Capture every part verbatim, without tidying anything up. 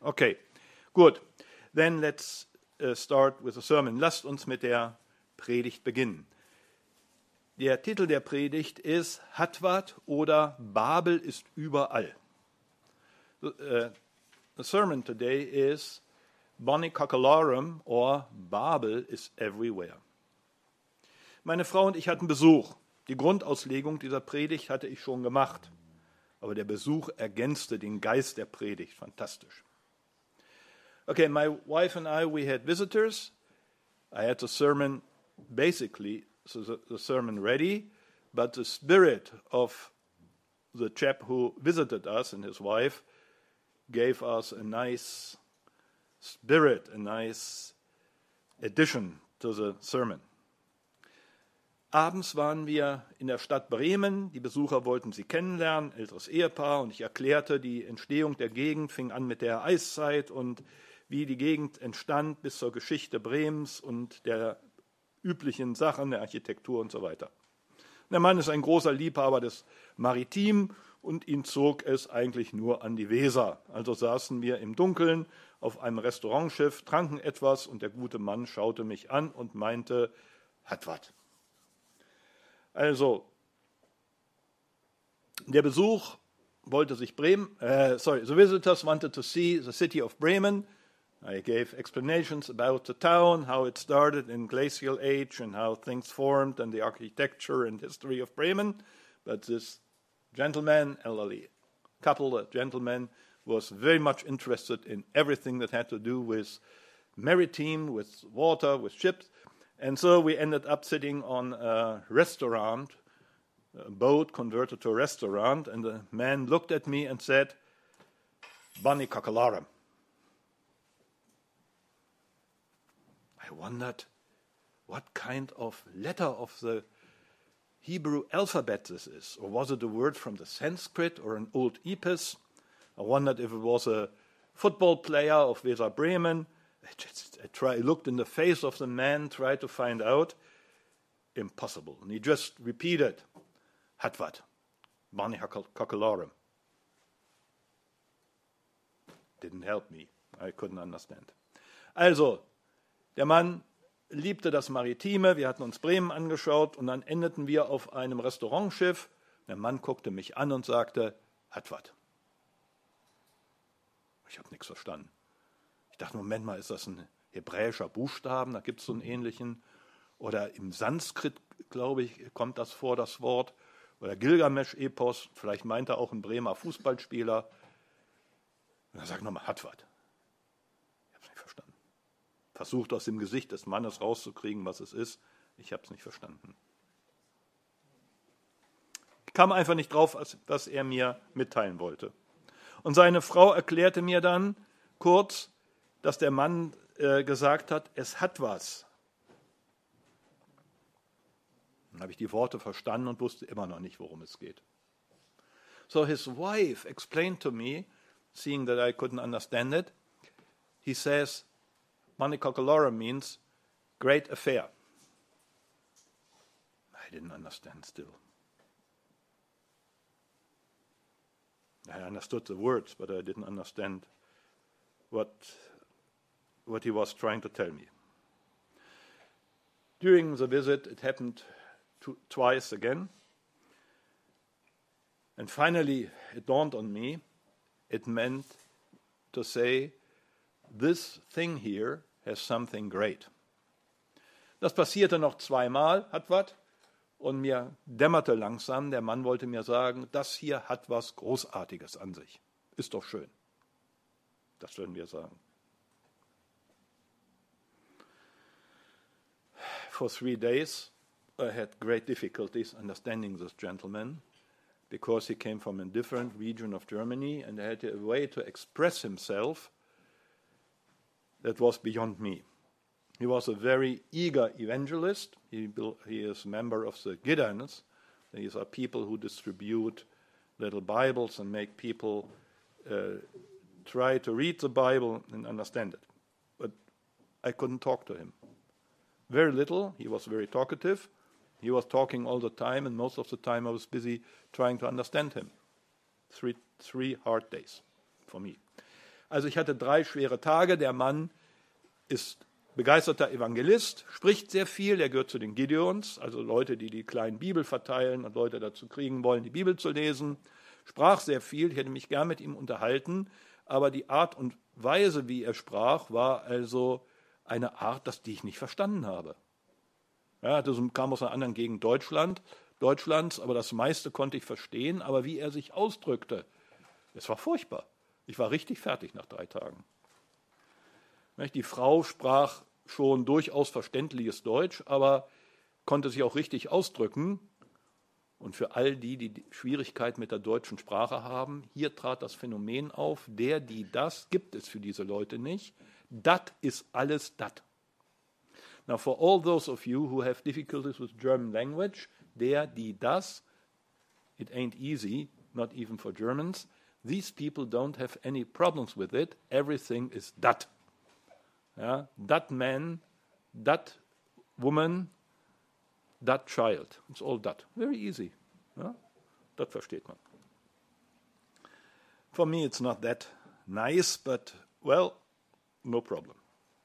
Okay, gut. Then let's uh, start with the sermon. Lasst uns mit der Predigt beginnen. Der Titel der Predigt ist Hatvat oder Babel ist überall. The, uh, the sermon today is Bonnie Cockalorum or Babel is everywhere. Meine Frau und ich hatten Besuch. Die Grundauslegung dieser Predigt hatte ich schon gemacht. Aber der Besuch ergänzte den Geist der Predigt. Fantastisch. Okay, my wife and I, we had visitors. I had the sermon basically, so the, the sermon ready, but the spirit of the chap who visited us and his wife gave us a nice spirit, a nice addition to the sermon. Abends waren wir in der Stadt Bremen, die Besucher wollten sie kennenlernen, älteres Ehepaar, und ich erklärte, die Entstehung der Gegend fing an mit der Eiszeit und wie die Gegend entstand bis zur Geschichte Bremens und der üblichen Sachen, der Architektur und so weiter. Der Mann ist ein großer Liebhaber des Maritim und ihn zog es eigentlich nur an die Weser. Also saßen wir im Dunkeln auf einem Restaurantschiff, tranken etwas und der gute Mann schaute mich an und meinte, hat wat. Also, der Besuch wollte sich Bremen, uh, sorry, the visitors wanted to see the city of Bremen. I gave explanations about the town, how it started in glacial age and how things formed and the architecture and history of Bremen. But this gentleman, elderly couple, a gentleman, was very much interested in everything that had to do with maritime, with water, with ships. And so we ended up sitting on a restaurant, a boat converted to a restaurant, and the man looked at me and said, Bonnie Cockalorum. I wondered what kind of letter of the Hebrew alphabet this is. Or was it a word from the Sanskrit or an old epos? I wondered if it was a football player of Weser Bremen. I, just, I, try, I looked in the face of the man, tried to find out. Impossible. And he just repeated, Hatvat, Bonnie Cockalorum. Didn't help me. I couldn't understand. Also, der Mann liebte das Maritime, wir hatten uns Bremen angeschaut und dann endeten wir auf einem Restaurantschiff. Der Mann guckte mich an und sagte, Hatvat. Ich habe nichts verstanden. Ich dachte, Moment mal, ist das ein hebräischer Buchstaben? Da gibt es so einen ähnlichen. Oder im Sanskrit, glaube ich, kommt das vor, das Wort. Oder Gilgamesch-Epos, vielleicht meint er auch ein Bremer Fußballspieler. Und er sagt nochmal, Hatvat. Ich habe es nicht verstanden. Versucht aus dem Gesicht des Mannes rauszukriegen, was es ist. Ich habe es nicht verstanden. Ich kam einfach nicht drauf, was er mir mitteilen wollte. Und seine Frau erklärte mir dann kurz, dass der Mann äh, gesagt hat, es hat was. Dann habe ich die Worte verstanden und wusste immer noch nicht, worum es geht. So his wife explained to me, seeing that I couldn't understand it, he says, Bonnie Cockalorum means great affair. I didn't understand still. I understood the words, but I didn't understand what, what he was trying to tell me. During the visit, it happened to, twice again. And finally, it dawned on me, it meant to say, this thing here has something great. Das passierte noch zweimal, hat was, und mir dämmerte langsam, der Mann wollte mir sagen, das hier hat was Großartiges an sich. Ist doch schön. Das würden wir sagen. For three days, I had great difficulties understanding this gentleman, because he came from a different region of Germany and had a way to express himself that was beyond me. He was a very eager evangelist. He, he is a member of the Gideons. These are people who distribute little Bibles and make people uh, try to read the Bible and understand it. But I couldn't talk to him. Very little. He was very talkative. He was talking all the time, and most of the time I was busy trying to understand him. Three, three hard days for me. Also ich hatte drei schwere Tage. Der Mann ist begeisterter Evangelist, spricht sehr viel. Er gehört zu den Gideons, also Leute, die die kleinen Bibel verteilen und Leute dazu kriegen wollen, die Bibel zu lesen. Sprach sehr viel. Ich hätte mich gern mit ihm unterhalten. Aber die Art und Weise, wie er sprach, war also eine Art, das die ich nicht verstanden habe. Ja, das kam aus einer anderen Gegend Deutschland, Deutschlands, aber das meiste konnte ich verstehen. Aber wie er sich ausdrückte, es war furchtbar. Ich war richtig fertig nach drei Tagen. Die Frau sprach schon durchaus verständliches Deutsch, aber konnte sich auch richtig ausdrücken. Und für all die, die Schwierigkeit mit der deutschen Sprache haben, hier trat das Phänomen auf, der, die, das gibt es für diese Leute nicht. Dat ist alles dat. Now for all those of you who have difficulties with German language, der, die, das, it ain't easy, not even for Germans. These people don't have any problems with it. Everything is dat. Ja, that man, that woman, that child. It's all that. Very easy. Ja? Das versteht man. For me it's not that nice, but well, no problem.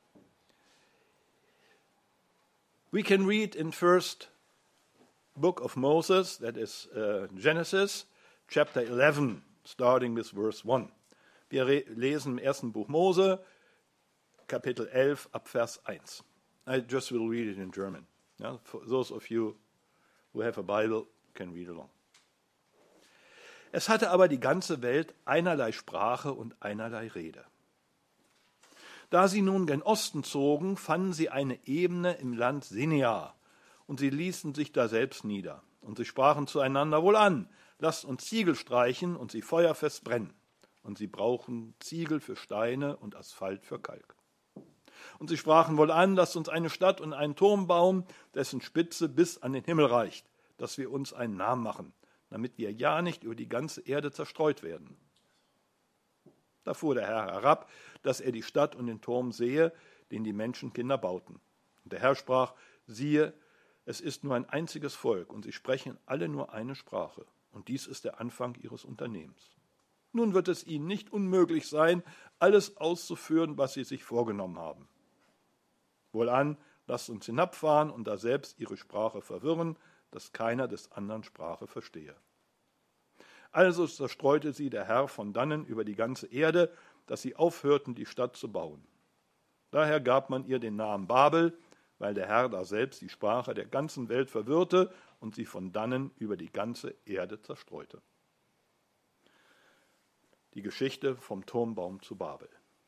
We can read in first book of Moses, that is uh, Genesis, chapter eleven, starting with verse one. Wir re- lesen im ersten Buch Mose, Kapitel elf, ab Vers eins. I just will read it in German. Yeah, for those of you who have a Bible can read along. Es hatte aber die ganze Welt einerlei Sprache und einerlei Rede. Da sie nun gen Osten zogen, fanden sie eine Ebene im Land Sinear, und sie ließen sich da selbst nieder. Und sie sprachen zueinander: Wohlan, lasst uns Ziegel streichen und sie feuerfest brennen. Und sie brauchen Ziegel für Steine und Asphalt für Kalk. Und sie sprachen: Wohlan, lasst uns eine Stadt und einen Turm bauen, dessen Spitze bis an den Himmel reicht, dass wir uns einen Namen machen, damit wir ja nicht über die ganze Erde zerstreut werden. Da fuhr der Herr herab, dass er die Stadt und den Turm sehe, den die Menschenkinder bauten. Und der Herr sprach: Siehe, es ist nur ein einziges Volk, und sie sprechen alle nur eine Sprache. Und dies ist der Anfang ihres Unternehmens. Nun wird es ihnen nicht unmöglich sein, alles auszuführen, was sie sich vorgenommen haben. Wohlan, lasst uns hinabfahren und da selbst ihre Sprache verwirren, dass keiner des anderen Sprache verstehe. Also zerstreute sie der Herr von dannen über die ganze Erde, dass sie aufhörten, die Stadt zu bauen. Daher gab man ihr den Namen Babel, weil der Herr da selbst die Sprache der ganzen Welt verwirrte und sie von dannen über die ganze Erde zerstreute. Die Geschichte vom Turmbaum zu Babel.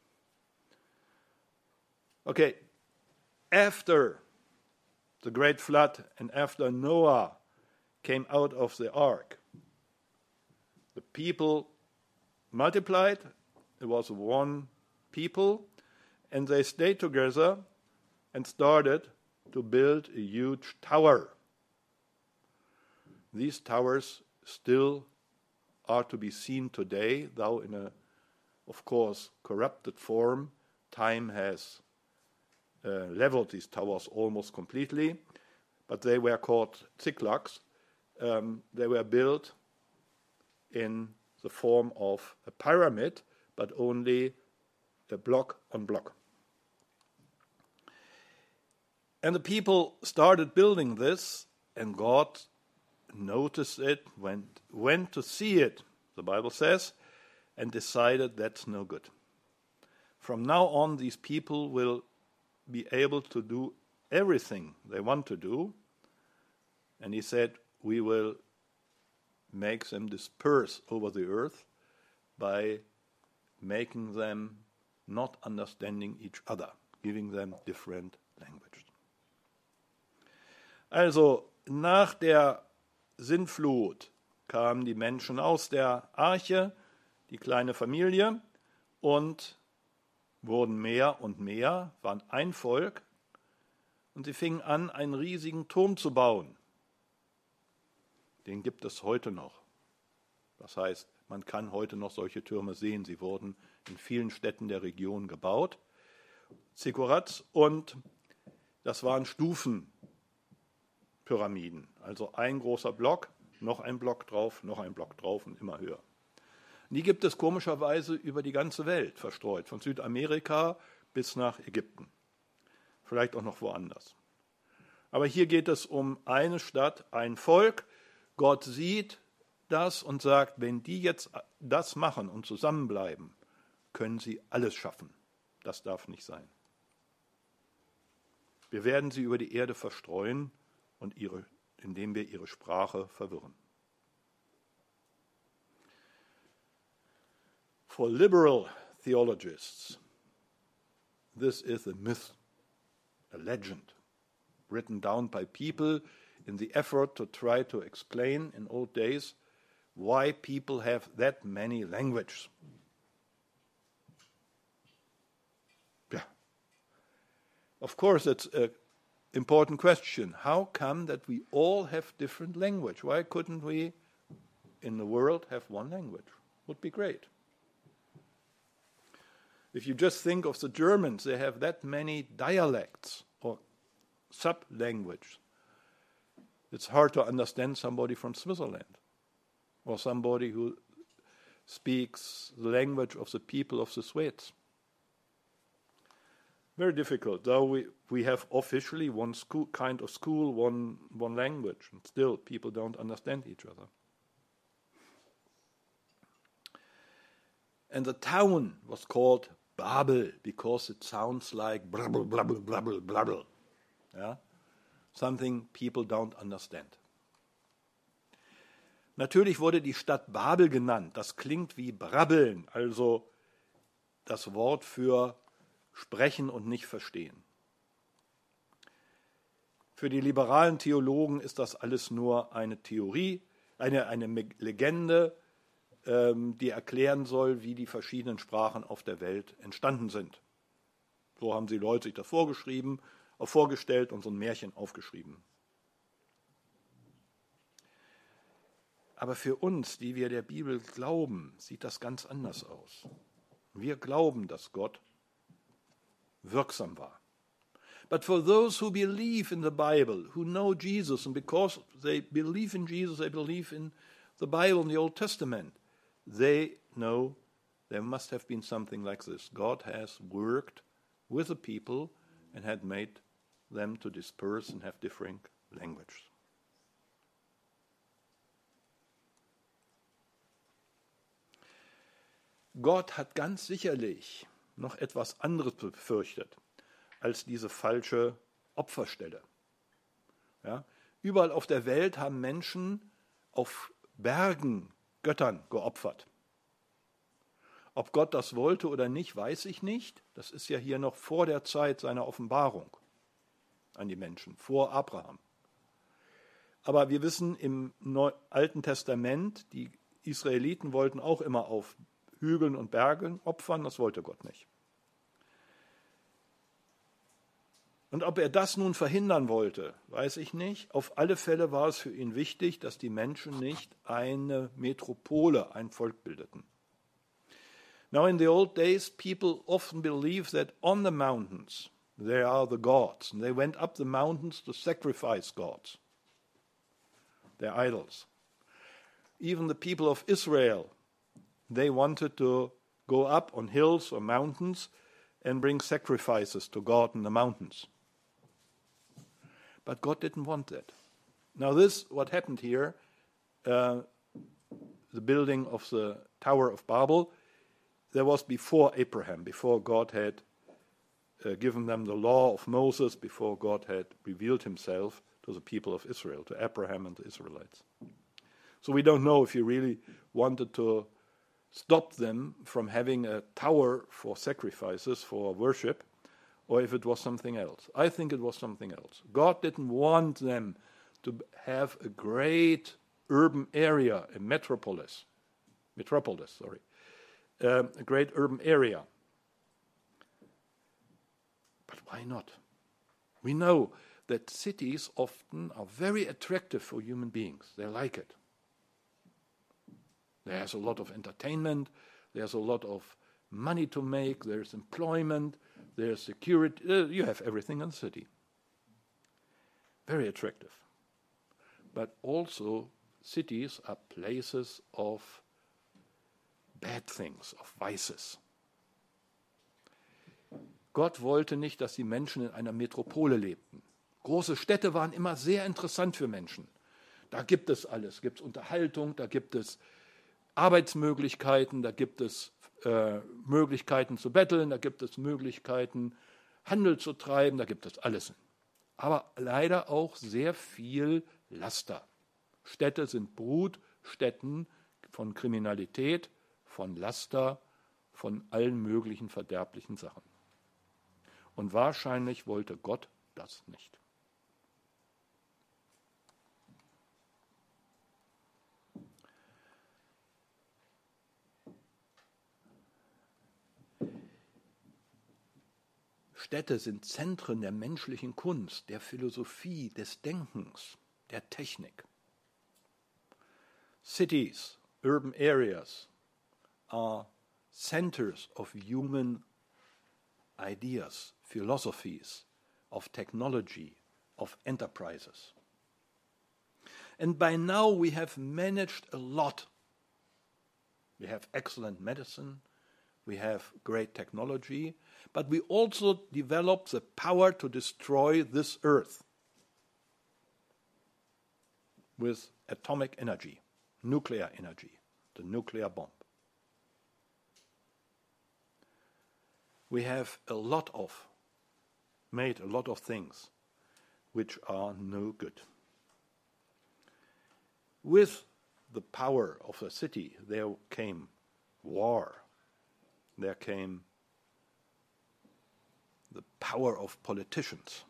Okay, after the great flood and after Noah came out of the ark, the people multiplied. It was one people, and they stayed together and started to build a huge tower. These towers still are to be seen today, though in a, of course, corrupted form. Time has uh, leveled these towers almost completely, but they were called Ziklags. Um, they were built in the form of a pyramid, but only a block on block. And the people started building this, and God noticed it, went, went to see it, the Bible says, and decided that's no good. From now on, these people will be able to do everything they want to do. And he said, we will make them disperse over the earth by making them not understanding each other, giving them different language. Also, nach der Sintflut kamen die Menschen aus der Arche, die kleine Familie, und wurden mehr und mehr, waren ein Volk, und sie fingen an, einen riesigen Turm zu bauen. Den gibt es heute noch. Das heißt, man kann heute noch solche Türme sehen. Sie wurden in vielen Städten der Region gebaut. Zikkurat, und das waren Stufenpyramiden. Also ein großer Block, noch ein Block drauf, noch ein Block drauf und immer höher. Die gibt es komischerweise über die ganze Welt verstreut, von Südamerika bis nach Ägypten. Vielleicht auch noch woanders. Aber hier geht es um eine Stadt, ein Volk. Gott sieht das und sagt, wenn die jetzt das machen und zusammenbleiben, können sie alles schaffen. Das darf nicht sein. Wir werden sie über die Erde verstreuen, und ihre, indem wir ihre Sprache verwirren. For liberal theologists, this is a myth, a legend, written down by people in the effort to try to explain in old days why people have that many languages. Yeah. Of course, it's an important question. How come that we all have different language? Why couldn't we, in the world, have one language? Would be great. If you just think of the Germans, they have that many dialects or sub-language. It's hard to understand somebody from Switzerland or somebody who speaks the language of the people of the Swedes. Very difficult, though we, we have officially one school, kind of school, one, one language, and still people don't understand each other. And the town was called Babel because it sounds like blubble, blubble, blubble, blubble. Yeah? Something people don't understand. Natürlich wurde die Stadt Babel genannt. Das klingt wie Brabbeln, also das Wort für sprechen und nicht verstehen. Für die liberalen Theologen ist das alles nur eine Theorie, eine, eine Legende, ähm, die erklären soll, wie die verschiedenen Sprachen auf der Welt entstanden sind. So haben sie Leute sich das vorgeschrieben, auch vorgestellt und so ein Märchen aufgeschrieben. Aber für uns, die wir der Bibel glauben, sieht das ganz anders aus. Wir glauben, dass Gott wirksam war. But for those who believe in the Bible, who know Jesus, and because they believe in Jesus, they believe in the Bible, in the Old Testament, they know there must have been something like this. God has worked with the people and had made them to disperse and have different languages. Gott hat ganz sicherlich noch etwas anderes befürchtet als diese falsche Opferstelle. Ja? Überall auf der Welt haben Menschen auf Bergen Göttern geopfert. Ob Gott das wollte oder nicht, weiß ich nicht. Das ist ja hier noch vor der Zeit seiner Offenbarung an die Menschen, vor Abraham. Aber wir wissen im Alten Testament, die Israeliten wollten auch immer auf Hügeln und Bergen opfern, das wollte Gott nicht. Und ob er das nun verhindern wollte, weiß ich nicht. Auf alle Fälle war es für ihn wichtig, dass die Menschen nicht eine Metropole, ein Volk bildeten. Now in the old days, people often believed that on the mountains there are the gods, and they went up the mountains to sacrifice gods, their idols. Even the people of Israel, they wanted to go up on hills or mountains and bring sacrifices to God in the mountains. But God didn't want that. Now this, what happened here, uh, the building of the Tower of Babel, there was before Abraham, before God had uh, given them the law of Moses, before God had revealed himself to the people of Israel, to Abraham and the Israelites. So we don't know if he really wanted to stop them from having a tower for sacrifices, for worship, or if it was something else. I think it was something else. God didn't want them to have a great urban area, a metropolis, metropolis, sorry, um, a great urban area. But why not? We know that cities often are very attractive for human beings. They like it. There's a lot of entertainment, there's a lot of money to make, there's employment, there's security, uh, you have everything in the city. Very attractive. But also cities are places of bad things, of vices. Gott wollte nicht, dass die Menschen in einer Metropole lebten. Große Städte waren immer sehr interessant für Menschen. Da gibt es alles, da gibt es Unterhaltung, da gibt es Arbeitsmöglichkeiten, da gibt es äh, Möglichkeiten zu betteln, da gibt es Möglichkeiten, Handel zu treiben, da gibt es alles. Aber leider auch sehr viel Laster. Städte sind Brutstätten von Kriminalität, von Laster, von allen möglichen verderblichen Sachen. Und wahrscheinlich wollte Gott das nicht. Städte sind Zentren der menschlichen Kunst, der Philosophie, des Denkens, der Technik. Cities, urban areas are centers of human ideas, philosophies, of technology, of enterprises. And by now we have managed a lot. We have excellent medicine, we have great technology, but we also develop the power to destroy this earth with atomic energy, nuclear energy, the nuclear bomb. We have a lot of, made a lot of things which are no good. With the power of the city, there came war. There came the power of politicians.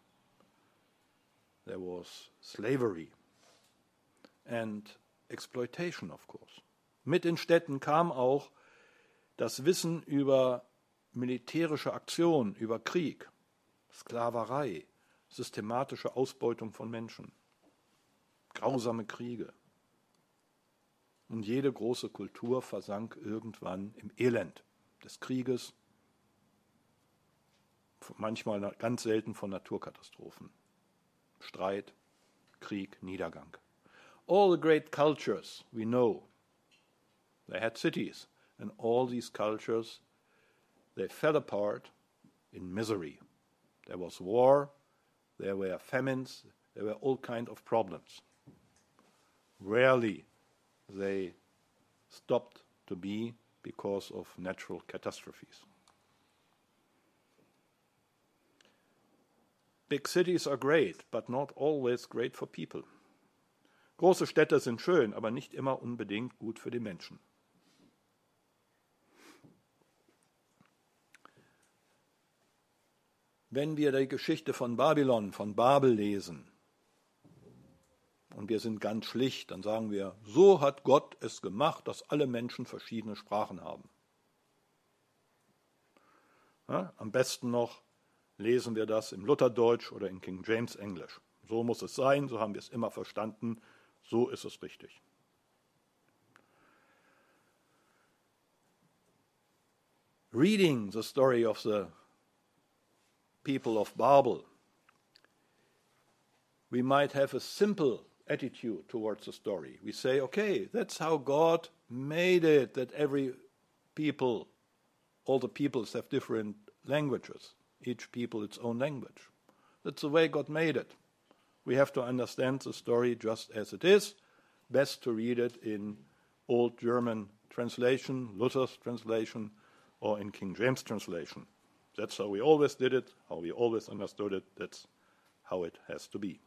There was slavery and exploitation, of course. Mit den Städten kam auch das Wissen über militärische Aktion, über Krieg, Sklaverei, systematische Ausbeutung von Menschen, grausame Kriege. Und jede große Kultur versank irgendwann im Elend des Krieges, manchmal ganz selten von Naturkatastrophen. Streit, Krieg, Niedergang. All the great cultures we know, they had cities, and all these cultures, they fell apart in misery. There was war, there were famines, there were all kinds of problems. Rarely they stopped to be because of natural catastrophes. Big cities are great, but not always great for people. Große Städte sind schön, aber nicht immer unbedingt gut für die Menschen. Wenn wir die Geschichte von Babylon, von Babel lesen, und wir sind ganz schlicht, dann sagen wir, so hat Gott es gemacht, dass alle Menschen verschiedene Sprachen haben. Ja, am besten noch lesen wir das im Lutherdeutsch oder in King James Englisch. So muss es sein, so haben wir es immer verstanden, so ist es richtig. Reading the story of the people of Babel, we might have a simple attitude towards the story. We say, okay, that's how God made it, that every people, all the peoples have different languages, each people its own language. That's the way God made it. We have to understand the story just as it is. Best to read it in Old German translation, Luther's translation, or in King James translation. That's how we always did it, how we always understood it. That's how it has to be.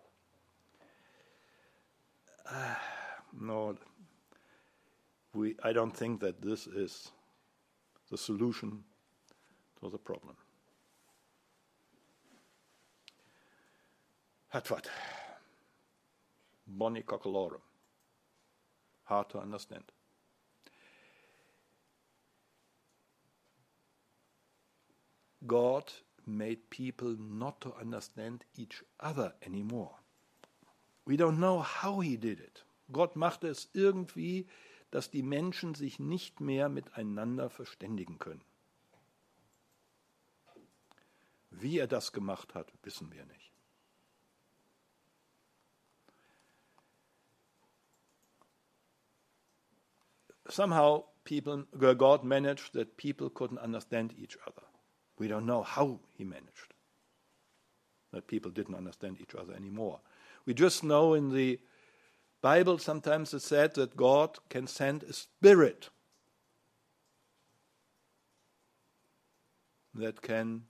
Uh, no, we, I don't think that this is the solution to the problem. Hatvat. Boni cockalorum. Hard to understand. God made people not to understand each other anymore. We don't know how he did it. Gott machte es irgendwie, dass die Menschen sich nicht mehr miteinander verständigen können. Wie er das gemacht hat, wissen wir nicht. Somehow people, God managed that people couldn't understand each other. We don't know how he managed that people didn't understand each other anymore. We just know in the Bible sometimes it's said that God can send a spirit that can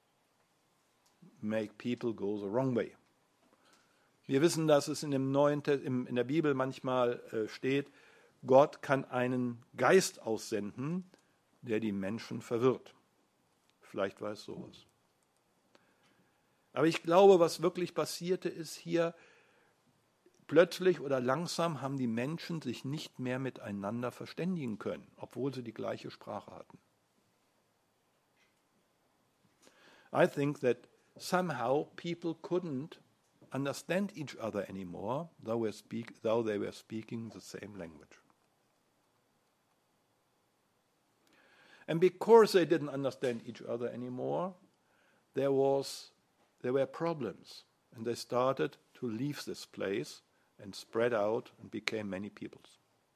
make people go the wrong way. Wir wissen, dass es in, dem Neuen, in der Bibel manchmal äh, steht, Gott kann einen Geist aussenden, der die Menschen verwirrt. Vielleicht war es sowas. Aber ich glaube, was wirklich passierte, ist hier, plötzlich oder langsam haben die Menschen sich nicht mehr miteinander verständigen können, obwohl sie die gleiche Sprache hatten. I think that somehow people couldn't understand each other anymore, though, we speak, though they were speaking the same language. And because they didn't understand each other anymore, there was there were problems, and they started to leave this place and spread out and became many peoples.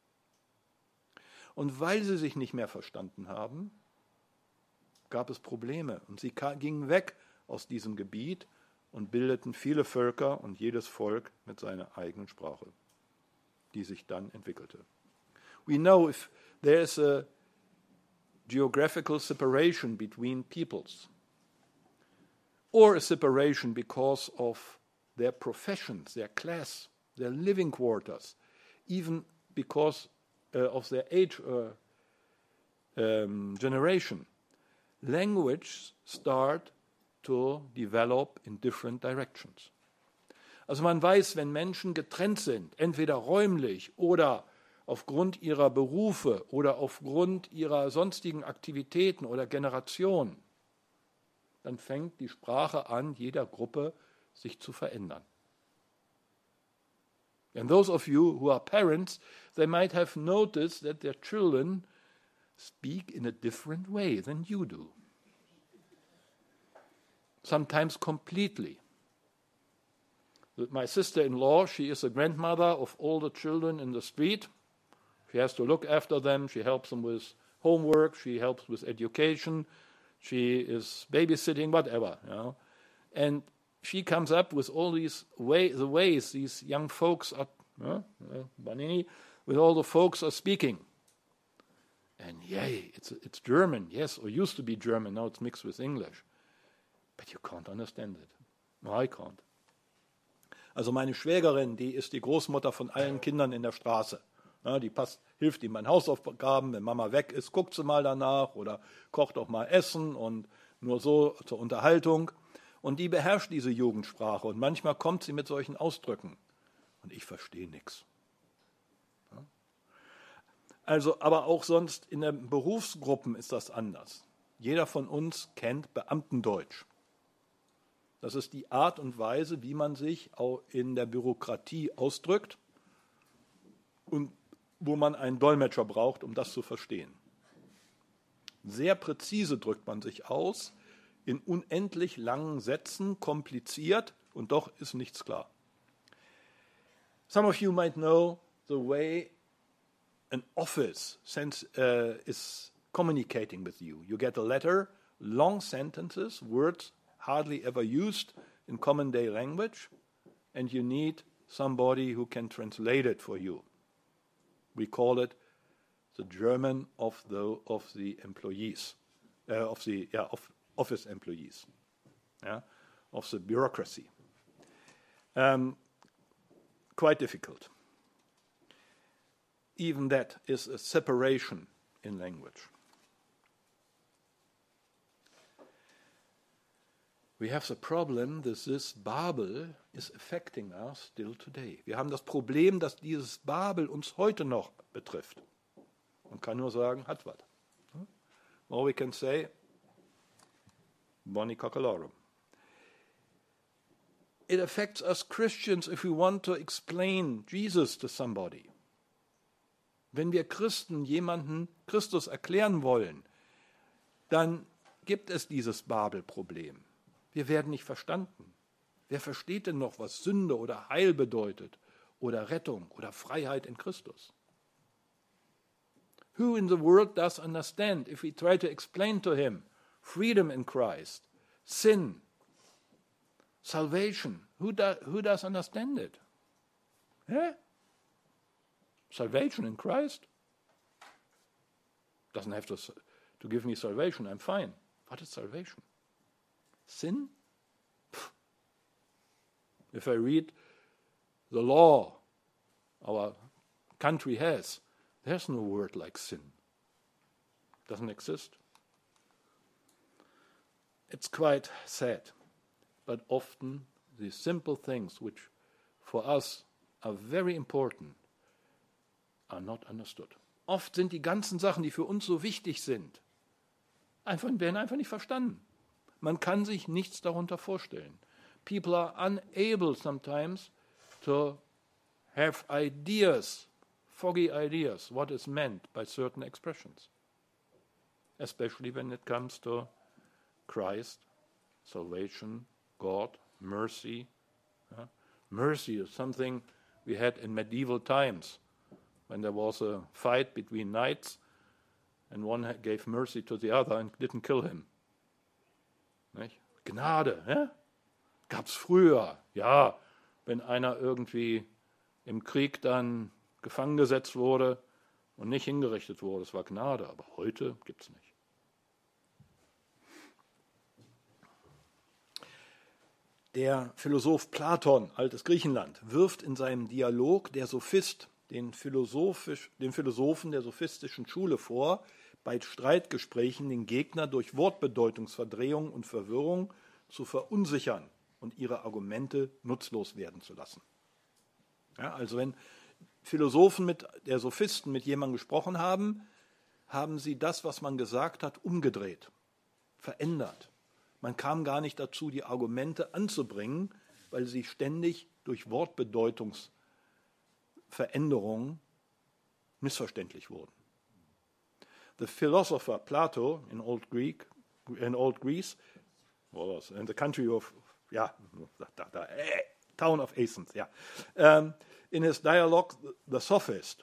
Und weil sie sich nicht mehr verstanden haben, gab es Probleme und sie gingen weg aus diesem Gebiet und bildeten viele Völker und jedes Volk mit seiner eigenen Sprache, die sich dann entwickelte. We know if there is a geographical separation between peoples, or a separation because of their professions, their class, their living quarters, even because uh, of their age or um, generation, language start to develop in different directions. Also man weiß, wenn Menschen getrennt sind, entweder räumlich oder aufgrund ihrer Berufe oder aufgrund ihrer sonstigen Aktivitäten oder Generation, dann fängt die Sprache an, jeder Gruppe sich zu verändern. And those of you who are parents, they might have noticed that their children speak in a different way than you do. Sometimes completely. My sister-in-law, she is a grandmother of all the children in the street. She has to look after them. She helps them with homework. She helps with education. She is babysitting, whatever. You know? And she comes up with all these way, the ways these young folks are, uh, Banini, with all the folks are speaking. And yay, it's it's German, yes, or used to be German. Now it's mixed with English. But you can't understand it. No, I can't. Also meine Schwägerin, die ist die Großmutter von allen Kindern in der Straße. Ja, die passt, hilft ihm bei Hausaufgaben, wenn Mama weg ist, guckt sie mal danach oder kocht auch mal Essen und nur so zur Unterhaltung. Und die beherrscht diese Jugendsprache und manchmal kommt sie mit solchen Ausdrücken. Und ich verstehe nichts. Ja? Also, aber auch sonst in den Berufsgruppen ist das anders. Jeder von uns kennt Beamtendeutsch. Das ist die Art und Weise, wie man sich auch in der Bürokratie ausdrückt und wo man einen Dolmetscher braucht, um das zu verstehen. Sehr präzise drückt man sich aus, in unendlich langen Sätzen, kompliziert, und doch ist nichts klar. Some of you might know the way an office sends, uh, is communicating with you. You get a letter, long sentences, words hardly ever used in common day language, and you need somebody who can translate it for you. We call it the German of the of the employees, uh, of the yeah of office employees, yeah, of the bureaucracy. Um, quite difficult. Even that is a separation in language. We have the problem that this Babel is affecting us still today. Wir haben das Problem, dass dieses Babel uns heute noch betrifft. Man kann nur sagen, hat was. Or we can say, Boni Cockalorum. It affects us Christians if we want to explain Jesus to somebody. Wenn wir Christen jemanden Christus erklären wollen, dann gibt es dieses Babel-Problem. Wir werden nicht verstanden. Wer versteht denn noch, was Sünde oder Heil bedeutet oder Rettung oder Freiheit in Christus? Who in the world does understand if we try to explain to him freedom in Christ, sin, salvation? Who, do, who does understand it? Yeah? Salvation in Christ? Doesn't have to, to give me salvation, I'm fine. What is salvation? Sin? Pfft. If I read the law our country has, there's no word like sin. Doesn't exist. It's quite sad, but often the simple things which for us are very important are not understood. Oft sind die ganzen Sachen, die für uns so wichtig sind, einfach, werden einfach nicht verstanden. Man kann sich nichts darunter vorstellen. People are unable sometimes to have ideas, foggy ideas, what is meant by certain expressions. Especially when it comes to Christ, salvation, God, mercy. Yeah? Mercy is something we had in medieval times when there was a fight between knights and one gave mercy to the other and didn't kill him. Nicht? Gnade, ja? Gab's früher, ja, wenn einer irgendwie im Krieg dann gefangen gesetzt wurde und nicht hingerichtet wurde, das war Gnade, aber heute gibt's nicht. Der Philosoph Platon, altes Griechenland, wirft in seinem Dialog der Sophist den, Philosophisch, den Philosophen der sophistischen Schule vor, bei Streitgesprächen den Gegner durch Wortbedeutungsverdrehung und Verwirrung zu verunsichern und ihre Argumente nutzlos werden zu lassen. Ja, also wenn Philosophen mit der Sophisten mit jemandem gesprochen haben, haben sie das, was man gesagt hat, umgedreht, verändert. Man kam gar nicht dazu, die Argumente anzubringen, weil sie ständig durch Wortbedeutungsveränderungen missverständlich wurden. The philosopher Plato in Old Greek, in Old Greece, was in the country of, yeah, da, da, eh, town of Athens, yeah, um, in his dialogue, the sophist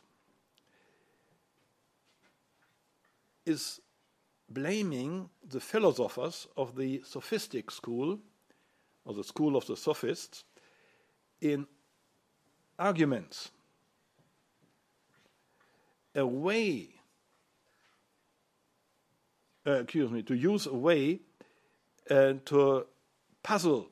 is blaming the philosophers of the sophistic school, or the school of the sophists, in arguments, a way, uh, excuse me, to use a way uh, to puzzle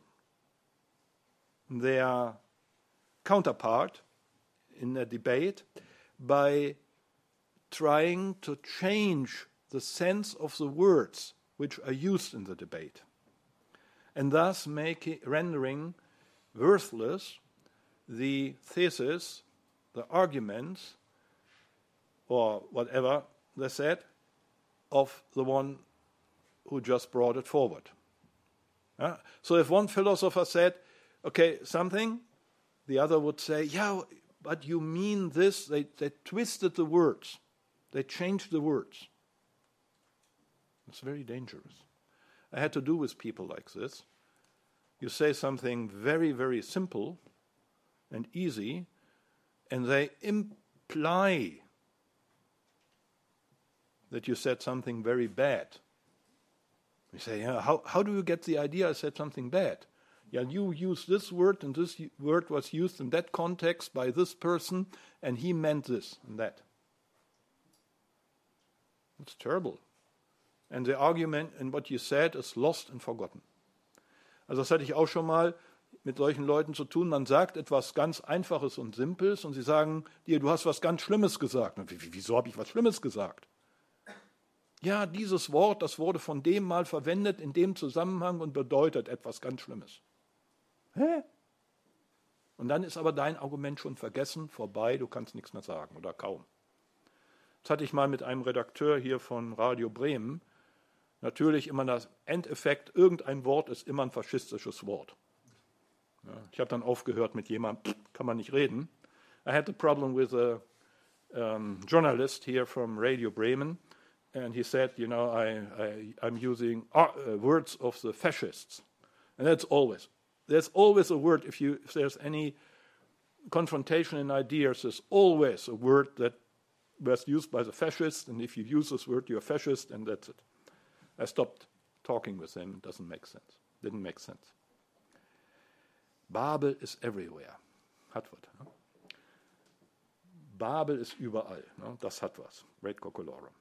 their counterpart in a debate by trying to change the sense of the words which are used in the debate, and thus making rendering worthless the thesis, the arguments, or whatever they said, of the one who just brought it forward. Yeah? So if one philosopher said, okay, something, the other would say, yeah, but you mean this, they, they twisted the words, they changed the words. It's very dangerous. I had to do with people like this. You say something very, very simple and easy, and they imply that you said something very bad. You say, yeah, how, how do you get the idea I said something bad? Yeah, you use this word, and this word was used in that context by this person, and he meant this and that. It's terrible. And the argument and what you said is lost and forgotten. Also das hatte ich auch schon mal mit solchen Leuten zu tun. Man sagt etwas ganz Einfaches und Simples und sie sagen dir, du hast was ganz Schlimmes gesagt. Und wieso habe ich was Schlimmes gesagt? Ja, dieses Wort, das wurde von dem mal verwendet in dem Zusammenhang und bedeutet etwas ganz Schlimmes. Hä? Und dann ist aber dein Argument schon vergessen, vorbei, du kannst nichts mehr sagen oder kaum. Das hatte ich mal mit einem Redakteur hier von Radio Bremen. Natürlich immer das Endeffekt, irgendein Wort ist immer ein faschistisches Wort. Ja, ich habe dann aufgehört mit jemandem, kann man nicht reden. I had a problem with a um, journalist here from Radio Bremen, and he said, you know, I, I, I'm using uh, words of the fascists. And that's always, there's always a word, if, you, if there's any confrontation in ideas, there's always a word that was used by the fascists, and if you use this word, you're a fascist, and that's it. I stopped talking with him. It doesn't make sense. Didn't make sense. Babel is everywhere. Hat was. Ne? Babel ist überall. Ne? Das hat was. Red Cockalorum.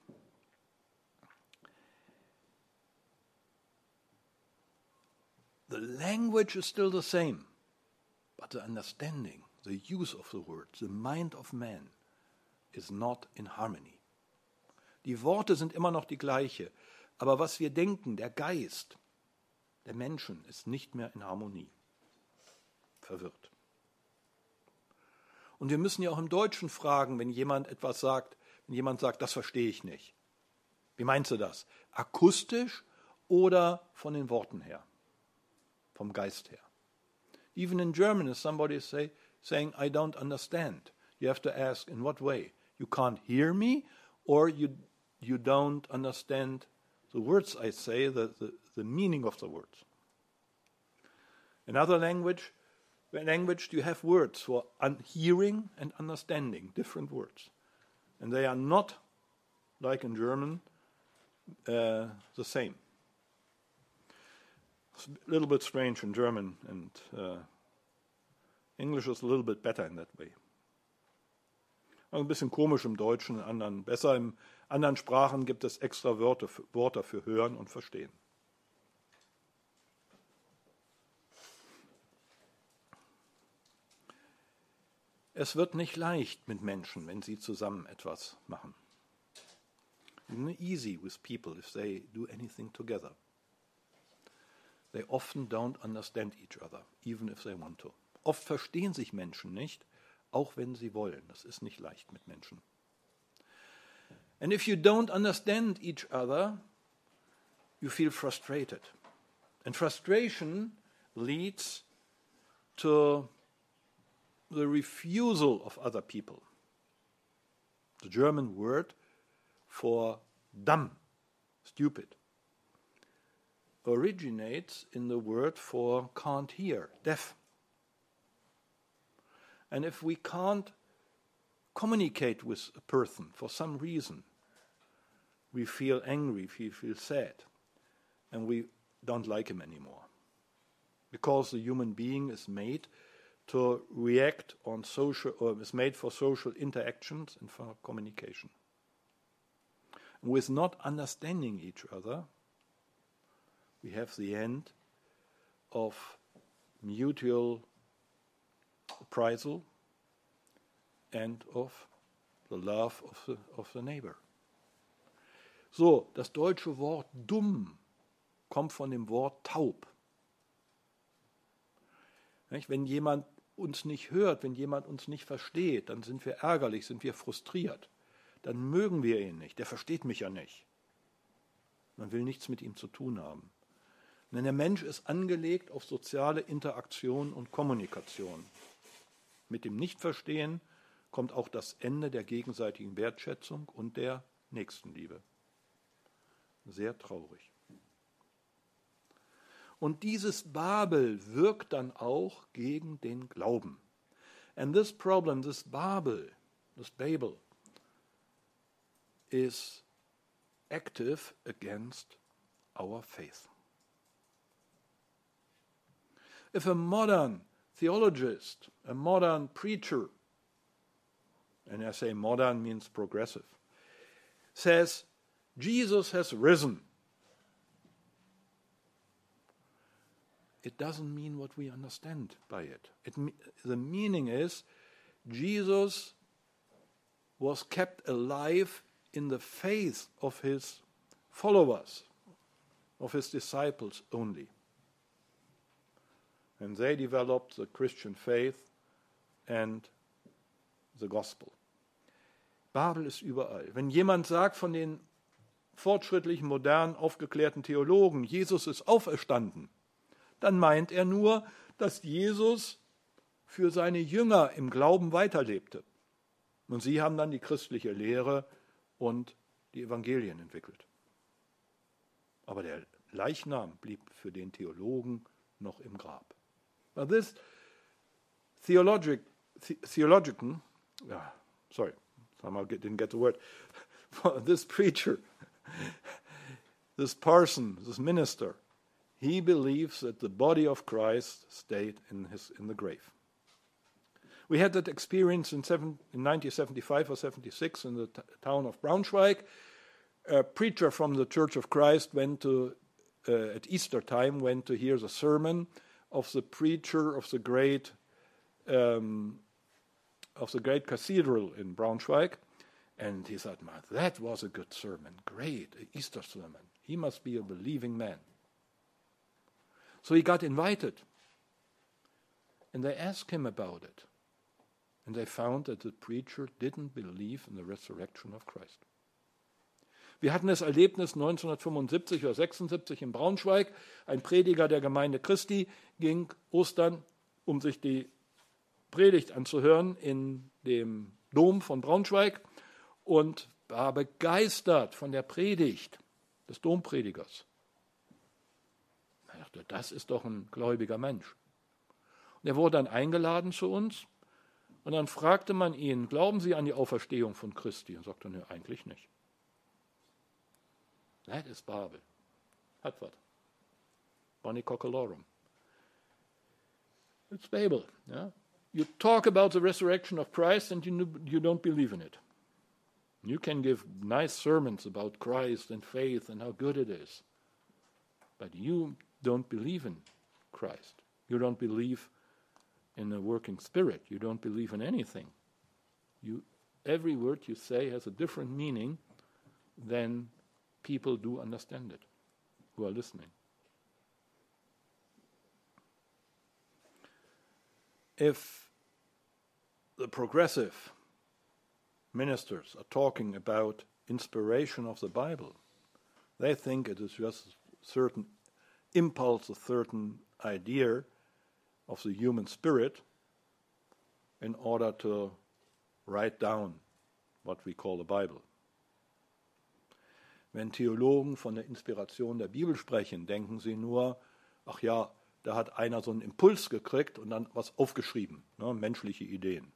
The language is still the same, but the understanding, the use of the words, the mind of man is not in harmony. Die Worte sind immer noch die gleiche, aber was wir denken, der Geist der Menschen ist nicht mehr in Harmonie. Verwirrt. Und wir müssen ja auch im Deutschen fragen, wenn jemand etwas sagt, wenn jemand sagt, das verstehe ich nicht. Wie meinst du das? Akustisch oder von den Worten her? Vom Geist her. Even in German, if somebody is say, saying, I don't understand, you have to ask, in what way? You can't hear me, or you, you don't understand the words I say, the, the, the meaning of the words. In other language, language you have words for un- hearing and understanding, different words. And they are not, like in German, uh, the same. It's a little bit strange in German, and uh, English is a little bit better in that way. Ein bisschen komisch im Deutschen, in anderen, besser in anderen Sprachen gibt es extra Wörter für, Wörter für Hören und Verstehen. Es wird nicht leicht mit Menschen, wenn sie zusammen etwas machen. It's not easy with people if they do anything together. They often don't understand each other, even if they want to. Oft verstehen sich Menschen nicht, auch wenn sie wollen. Das ist nicht leicht mit Menschen. And if you don't understand each other, you feel frustrated. And frustration leads to the refusal of other people. The German word for dumb, stupid, originates in the word for can't hear, deaf. And if we can't communicate with a person for some reason, we feel angry, we feel sad, and we don't like him anymore. Because the human being is made to react on social, or is made for social interactions and for communication. And with not understanding each other, we have the end of mutual appraisal and of the love of the, of the neighbor. So, das deutsche Wort dumm kommt von dem Wort taub. Nicht? Wenn jemand uns nicht hört, wenn jemand uns nicht versteht, dann sind wir ärgerlich, sind wir frustriert. Dann mögen wir ihn nicht. Der versteht mich ja nicht. Man will nichts mit ihm zu tun haben. Denn der Mensch ist angelegt auf soziale Interaktion und Kommunikation. Mit dem Nichtverstehen kommt auch das Ende der gegenseitigen Wertschätzung und der Nächstenliebe. Sehr traurig. Und dieses Babel wirkt dann auch gegen den Glauben. And this problem, this Babel, this Babel, is active against our faith. If a modern theologist, a modern preacher, and I say modern means progressive, says, Jesus has risen, it doesn't mean what we understand by it. It the meaning is, Jesus was kept alive in the faith of his followers, of his disciples only. And they developed the Christian faith and the gospel. Babel ist überall. Wenn jemand sagt von den fortschrittlichen, modernen, aufgeklärten Theologen, Jesus ist auferstanden, dann meint er nur, dass Jesus für seine Jünger im Glauben weiterlebte. Und sie haben dann die christliche Lehre und die Evangelien entwickelt. Aber der Leichnam blieb für den Theologen noch im Grab. Now this theologic, the, theologian, yeah, sorry, somehow didn't get the word, this preacher, this person, this minister, he believes that the body of Christ stayed in his in the grave. We had that experience in, seven, in nineteen seventy-five or seventy-six in the t- town of Braunschweig. A preacher from the Church of Christ went to, uh, at Easter time, went to hear the sermon of the preacher of the great, um, of the great cathedral in Braunschweig, and he thought, "Man, that was a good sermon, great, an Easter sermon. He must be a believing man." So he got invited, and they asked him about it. And they found that the preacher didn't believe in the resurrection of Christ. Wir hatten das Erlebnis neunzehnhundertfünfundsiebzig oder sechsundsiebzig in Braunschweig. Ein Prediger der Gemeinde Christi ging Ostern, um sich die Predigt anzuhören, in dem Dom von Braunschweig und war begeistert von der Predigt des Dompredigers. Er dachte, das ist doch ein gläubiger Mensch. Und er wurde dann eingeladen zu uns. Und dann fragte man ihn, glauben Sie an die Auferstehung von Christi? Und sagte, ne, eigentlich nicht. Das ist Babel. Hat was. Bonnie Cockalorum. It's Babel. Yeah? You talk about the resurrection of Christ and you, you don't believe in it. You can give nice sermons about Christ and faith and how good it is. But you don't believe in Christ. You don't believe in a working spirit. You don't believe in anything. You, every word you say has a different meaning than people do understand it, who are listening. If the progressive ministers are talking about inspiration of the Bible, they think it is just a certain impulse, a certain idea of the human spirit in order to write down what we call the Bible. Wenn Theologen von der Inspiration der Bibel sprechen, denken sie nur, ach ja, da hat einer so einen Impuls gekriegt und dann was aufgeschrieben, ne, menschliche Ideen.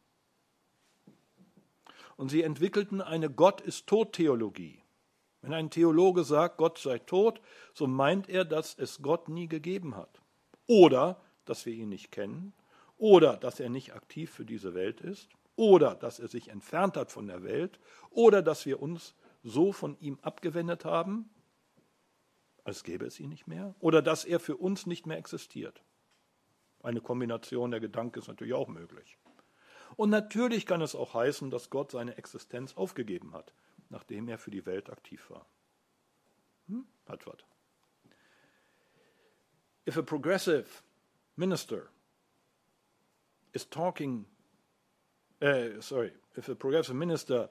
Und sie entwickelten eine Gott-ist-tot-Theologie. Wenn ein Theologe sagt, Gott sei tot, so meint er, dass es Gott nie gegeben hat. Oder dass wir ihn nicht kennen, oder dass er nicht aktiv für diese Welt ist, oder dass er sich entfernt hat von der Welt, oder dass wir uns so von ihm abgewendet haben, als gäbe es ihn nicht mehr, oder dass er für uns nicht mehr existiert. Eine Kombination der Gedanken ist natürlich auch möglich. Und natürlich kann es auch heißen, dass Gott seine Existenz aufgegeben hat, nachdem er für die Welt aktiv war. Hm? Hat was. If a progressive minister is talking, uh, sorry, if a progressive minister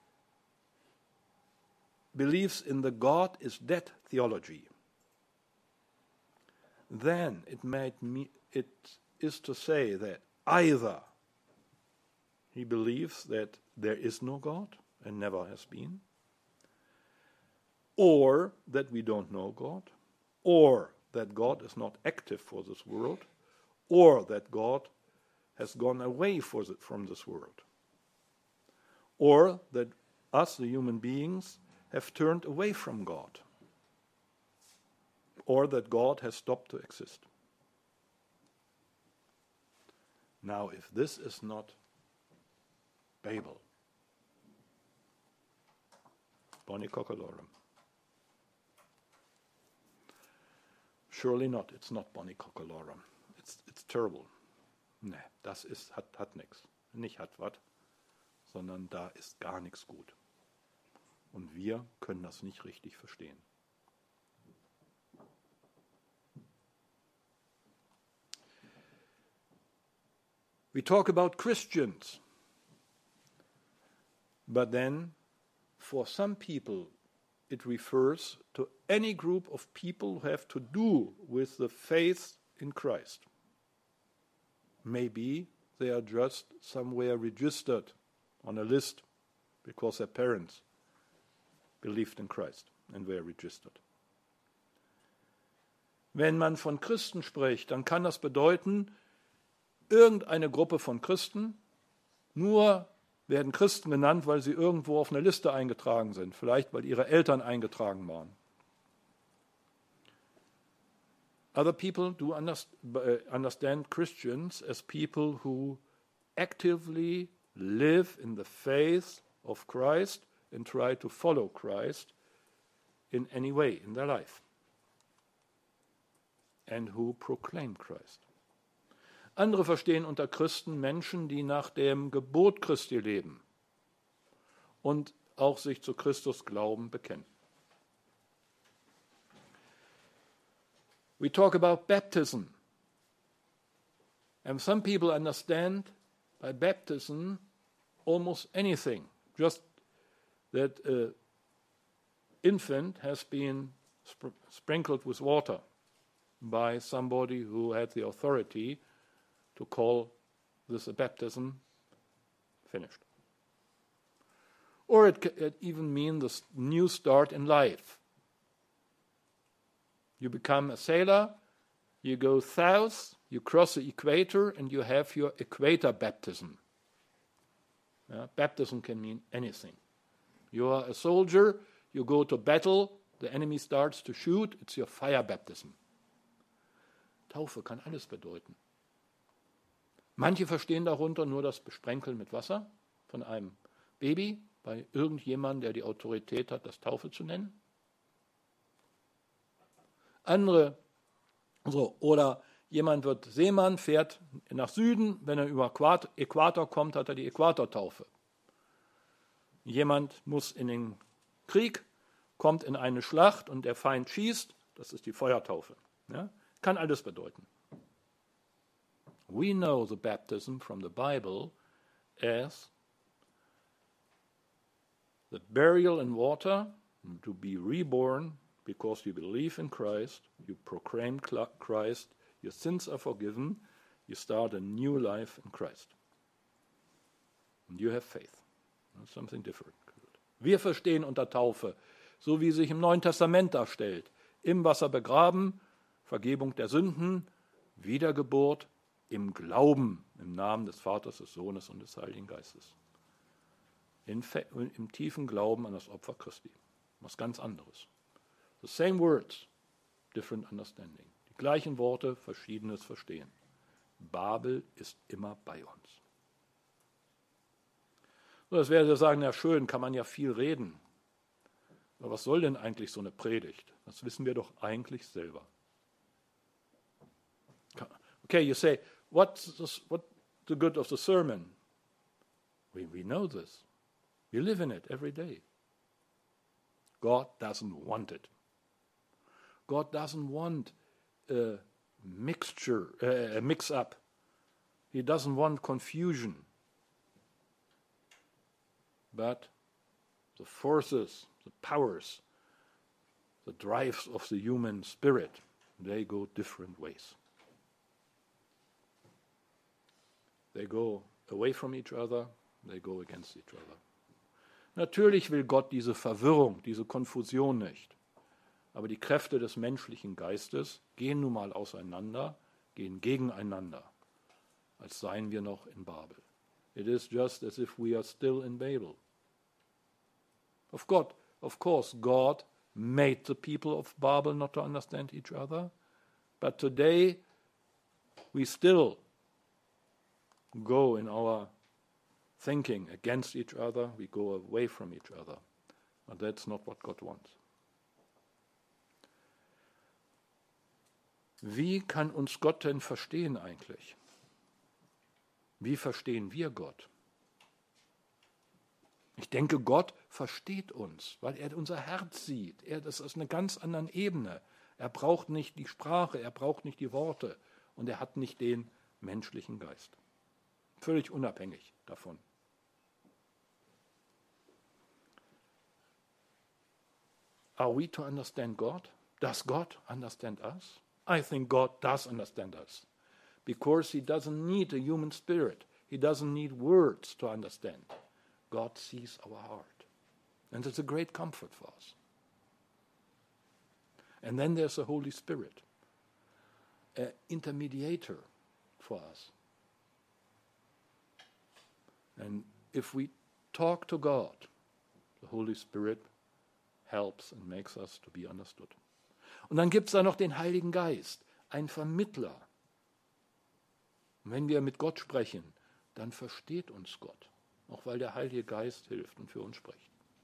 believes in the God is dead theology, then it might me, it is to say that either he believes that there is no God and never has been, or that we don't know God, or that God is not active for this world, or that God has gone away for the, from this world, or that us, the human beings, have turned away from God, or that God has stopped to exist. Now, if this is not Babel, Bonnie Cockalorum, surely not, it's not Bonnie Cockalorum. It's, it's terrible. Ne, das ist, hat, hat nichts. Nicht hat was, sondern da ist gar nichts gut. Und wir können das nicht richtig verstehen. We talk about Christians, but then for some people it refers to any group of people who have to do with the faith in Christ. Maybe they are just somewhere registered on a list because their parents believed in Christ and were registered. Wenn man von Christen spricht, dann kann das bedeuten, irgendeine Gruppe von Christen, nur werden Christen genannt, weil sie irgendwo auf einer Liste eingetragen sind, vielleicht weil ihre Eltern eingetragen waren. Other people do understand Christians as people who actively live in the faith of Christ and try to follow Christ in any way in their life, and who proclaim Christ. Andere verstehen unter Christen Menschen, die nach dem Gebot Christi leben und auch sich zu Christus Glauben bekennen. We talk about baptism. And some people understand by baptism almost anything, just that an infant has been sp- sprinkled with water by somebody who had the authority to call this a baptism finished. Or it could even mean the new start in life. You become a sailor, you go south, you cross the equator, and you have your equator baptism. Yeah, baptism can mean anything. You are a soldier, you go to battle, the enemy starts to shoot, it's your fire baptism. Taufe kann alles bedeuten. Manche verstehen darunter nur das Besprenkeln mit Wasser von einem Baby bei irgendjemandem, der die Autorität hat, das Taufe zu nennen. Andere, so, oder jemand wird Seemann, fährt nach Süden, wenn er über Äquator kommt, hat er die Äquatortaufe. Jemand muss in den Krieg, kommt in eine Schlacht und der Feind schießt, das ist die Feuertaufe. Ja? Kann alles bedeuten. We know the baptism from the Bible as the burial in water, to be reborn because you believe in Christ, you proclaim Christ, your sins are forgiven, you start a new life in Christ. And you have faith. That's something different. Wir verstehen unter Taufe, so wie sich im Neuen Testament darstellt, im Wasser begraben, Vergebung der Sünden, Wiedergeburt, im Glauben, im Namen des Vaters, des Sohnes und des Heiligen Geistes. In, Im tiefen Glauben an das Opfer Christi. Was ganz anderes. The same words, different understanding. Die gleichen Worte, verschiedenes Verstehen. Babel ist immer bei uns. So, das wäre sagen, ja schön, kann man ja viel reden. Aber was soll denn eigentlich so eine Predigt? Das wissen wir doch eigentlich selber. Okay, you say, what's the, what's the good of the sermon? We, we know this. We live in it every day. God doesn't want it. God doesn't want a mixture, uh, a mix-up. He doesn't want confusion. But the forces, the powers, the drives of the human spirit, they go different ways. They go away from each other, they go against each other. Natürlich will Gott diese Verwirrung, diese Konfusion nicht. Aber die Kräfte des menschlichen Geistes gehen nun mal auseinander, gehen gegeneinander, als seien wir noch in Babel. It is just as if we are still in Babel. Of God, of course, God made the people of Babel not to understand each other, but today we still go in our thinking against each other, we go away from each other. But that's not what God wants. Wie kann uns Gott denn verstehen eigentlich? Wie verstehen wir Gott? Ich denke, Gott versteht uns, weil er unser Herz sieht. Er, das ist eine ganz andere Ebene. Er braucht nicht die Sprache, er braucht nicht die Worte und er hat nicht den menschlichen Geist. Völlig unabhängig davon. Are we to understand God? Does God understand us? I think God does understand us because he doesn't need a human spirit. He doesn't need words to understand. God sees our heart. And it's a great comfort for us. And then there's the Holy Spirit, an intermediator for us. And if we talk to God, the Holy Spirit helps and makes us to be understood. Und dann gibt es da noch den Heiligen Geist, ein Vermittler. Und wenn wir mit Gott sprechen, dann versteht uns Gott, auch weil der Heilige Geist hilft und für uns spricht.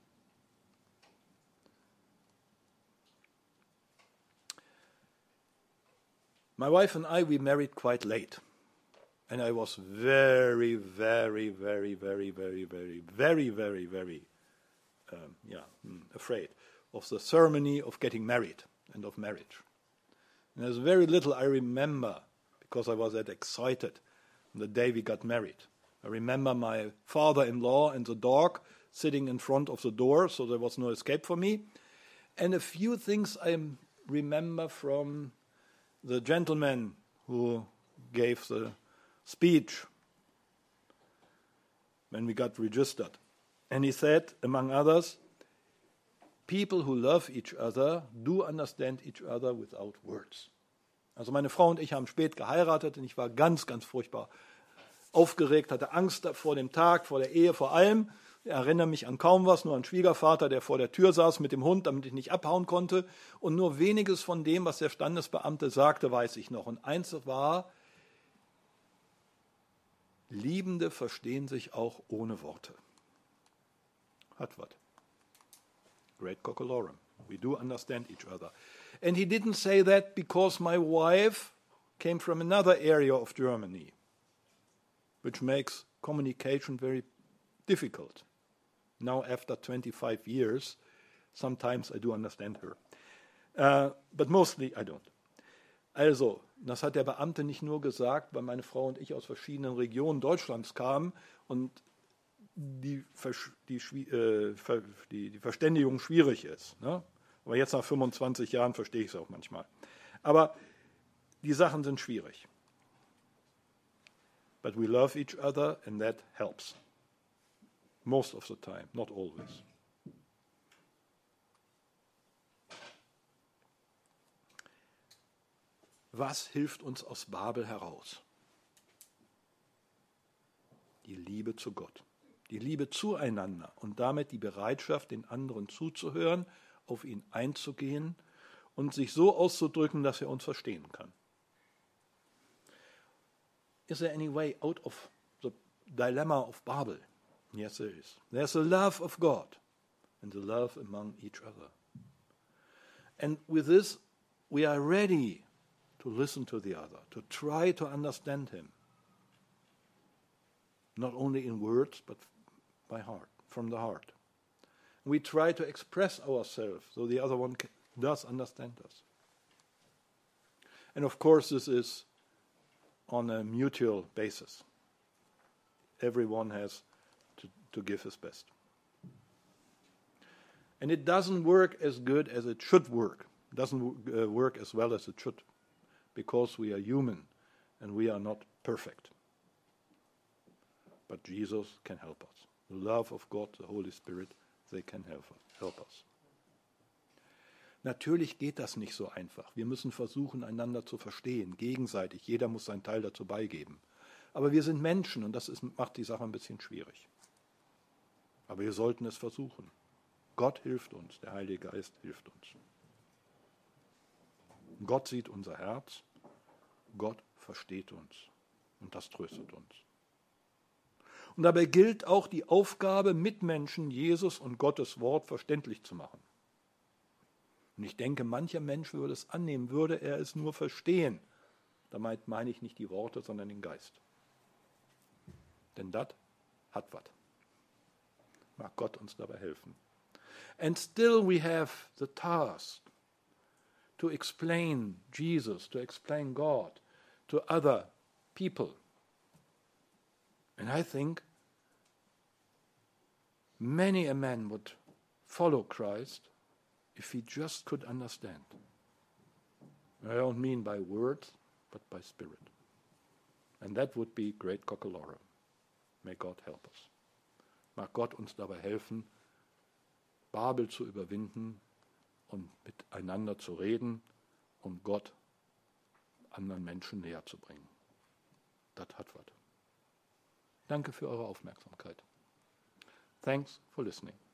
My wife and I, we married quite late. And I was very, very, very, very, very, very, very, very, very, um, yeah, afraid of the ceremony of getting married and of marriage. And there's very little I remember because I was that excited on the day we got married. I remember my father-in-law and the dog sitting in front of the door, so there was no escape for me. And a few things I remember from the gentleman who gave the speech when we got registered. And he said, among others, people who love each other do understand each other without words. Also meine Frau und ich haben spät geheiratet und ich war ganz, ganz furchtbar aufgeregt, hatte Angst vor dem Tag, vor der Ehe, vor allem. Ich erinnere mich an kaum was, nur an Schwiegervater, der vor der Tür saß mit dem Hund, damit ich nicht abhauen konnte. Und nur weniges von dem, was der Standesbeamte sagte, weiß ich noch. Und eins war, Liebende verstehen sich auch ohne Worte. Hat was. Great Cockalorum. We do understand each other. And he didn't say that because my wife came from another area of Germany, which makes communication very difficult. Now, after twenty-five years, sometimes I do understand her. Uh, but mostly I don't. Also, das hat der Beamte nicht nur gesagt, weil meine Frau und ich aus verschiedenen Regionen Deutschlands kamen und die, die, äh, die, die Verständigung schwierig ist. Ne? Aber jetzt nach fünfundzwanzig Jahren verstehe ich es auch manchmal. Aber die Sachen sind schwierig. But we love each other and that helps. Most of the time, not always. Was hilft uns aus Babel heraus? Die Liebe zu Gott, die Liebe zueinander und damit die Bereitschaft, den anderen zuzuhören, auf ihn einzugehen und sich so auszudrücken, dass er uns verstehen kann. Is there any way out of the dilemma of Babel? Yes, there is. There's the love of God and the love among each other. And with this, we are ready to listen to the other, to try to understand him. Not only in words, but by heart, from the heart. We try to express ourselves so the other one can, does understand us. And of course, this is on a mutual basis. Everyone has to, to give his best. And it doesn't work as good as it should work. It doesn't uh, work as well as it should, because we are human and we are not perfect. But Jesus can help us. The love of God, the Holy Spirit, they can help us. Help us. Natürlich geht das nicht so einfach. Wir müssen versuchen, einander zu verstehen, gegenseitig. Jeder muss seinen Teil dazu beigeben. Aber wir sind Menschen und das ist, macht die Sache ein bisschen schwierig. Aber wir sollten es versuchen. Gott hilft uns, der Heilige Geist hilft uns. Gott sieht unser Herz, Gott versteht uns und das tröstet uns. Und dabei gilt auch die Aufgabe, Mitmenschen Jesus und Gottes Wort verständlich zu machen. Und ich denke, mancher Mensch würde es annehmen, würde er es nur verstehen. Damit meine ich nicht die Worte, sondern den Geist. Denn das hat was. Mag Gott uns dabei helfen. And still we have the task to explain Jesus, to explain God to other people. And I think many a man would follow Christ if he just could understand. I don't mean by words, but by spirit. And that would be great cockalorum. May God help us. Mag Gott uns dabei helfen, Babel zu überwinden und miteinander zu reden und Gott anderen Menschen näher zu bringen. Das hat was. Danke für eure Aufmerksamkeit. Thanks for listening.